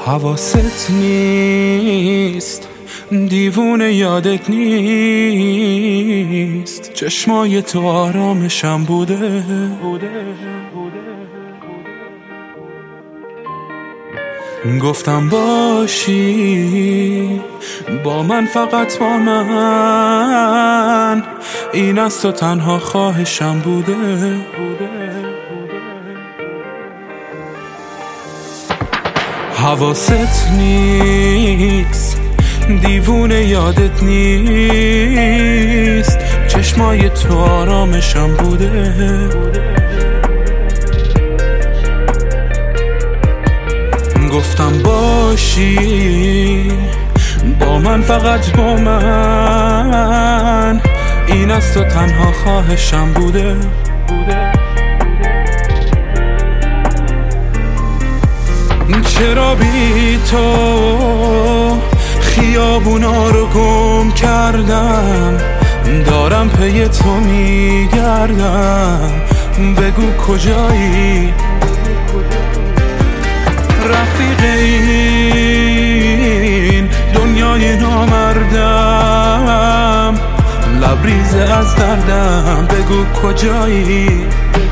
حواست نیست، دیوونه یادت نیست، چشمای تو آرامشم بوده. گفتم باشی با من، فقط با من، این از تو تنها خواهشم بوده. حواست نیست، دیوونه یادت نیست، چشمای تو آرامشم بوده. گفتم باشی با من، فقط با من، این از تو تنها خواهشم بوده. چرا بی تو خیابونا رو گم کردم، دارم پی تو میگردم، بگو کجایی رفیق این دنیای نامردم، لبریز از دردم، بگو کجایی.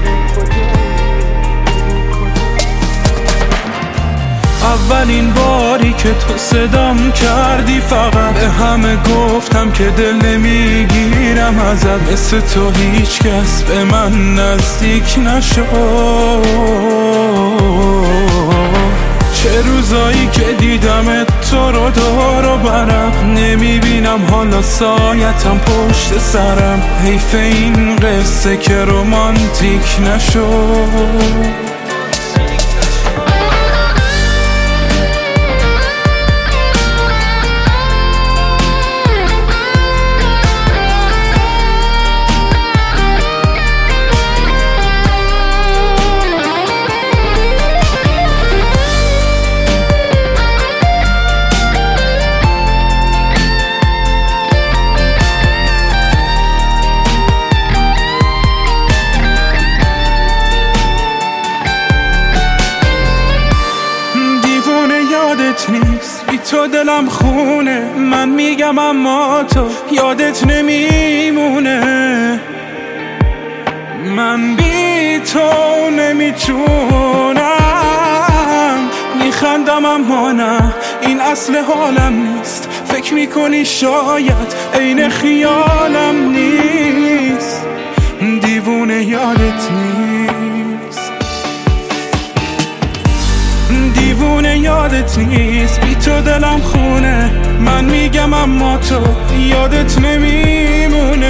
اولین باری که تو صدام کردی، فقط به همه گفتم که دل نمیگیرم ازت، مثل تو هیچ کس به من نزدیک نشد. چه روزایی که دیدم تو رو دور و برم، نمیبینم حالا سایتم پشت سرم، حیف این قصه که رومانتیک نشد. نیست بی تو دلم خونه، من میگم اما تو یادت نمیمونه. من بی تو نمیتونم، میخندم اما نه، این اصل حالم نیست. فکر میکنی شاید عین خیالم نیست، دیوونه یادت نیست، دیوونه یادت نیست، بی تو دلم خونه، من میگم اما تو یادت نمیمونه.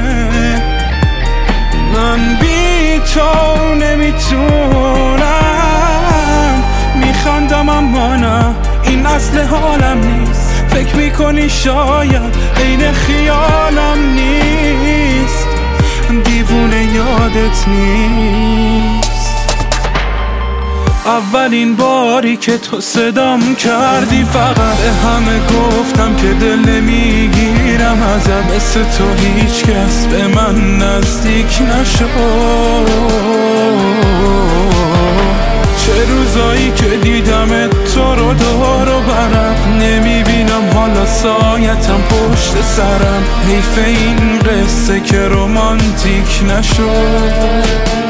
من بی تو نمیتونم، میخندم اما نه، این اصل حالم نیست. فکر میکنی شاید عین خیالم نیست، دیوونه یادت نیست. اولین باری که تو صدام کردی، فقط به همه گفتم که دل نمیگیرم ازت، مثل تو هیچ کس به من نزدیک نشد. چه روزایی که دیدم تو رو دور و برم، نمیبینم حالا سایتم پشت سرم، حیف این قصه که رومانتیک نشد.